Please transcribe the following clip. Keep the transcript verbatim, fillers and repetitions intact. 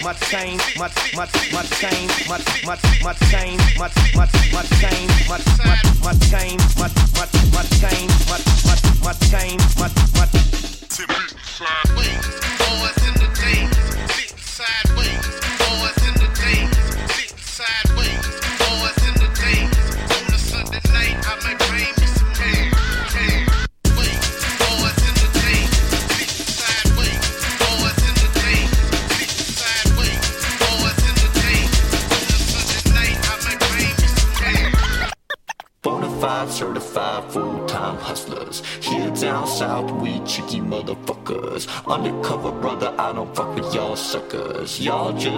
my chain, my my my chain, my my my chain, my my my chain, my my my chain, my my my chain, my my my chain, my my sideways, boys in the days, sitting sideways, boys in the days, sitting sideways, boys in the days. On a Sunday night, I might bring me some cane, cane. Boys in the days, sitting sideways, boys in the days, sitting sideways, boys in the days. On a Sunday night, I might bring me some cane. Bonafide certified full-time hustlers. Here down south, we tricky motherfuckers. Undercover brother, I don't fuck with y'all suckers. Y'all just